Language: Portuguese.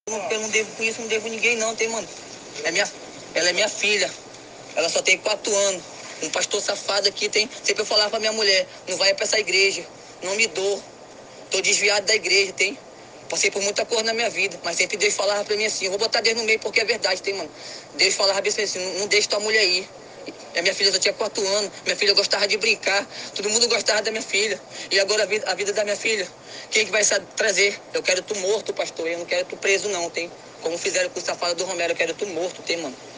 Eu não devo com isso, não devo ninguém não, tem, mano. Ela é minha filha. Ela só tem 4 anos. Um pastor safado aqui tem. Sempre eu falava pra minha mulher, não vai pra essa igreja. Não me dou. Tô desviado da igreja, tem. Passei por muita coisa na minha vida, mas sempre Deus falava pra mim assim, eu vou botar Deus no meio porque é verdade, tem, mano. Deus falava bem assim, não deixe tua mulher ir. A minha filha só tinha 4 anos, minha filha gostava de brincar, todo mundo gostava da minha filha. E agora a vida da minha filha, quem que vai trazer? Eu quero tu morto, pastor, eu não quero tu preso não, tem. Como fizeram com o safado do Romero, eu quero tu morto, tem, mano.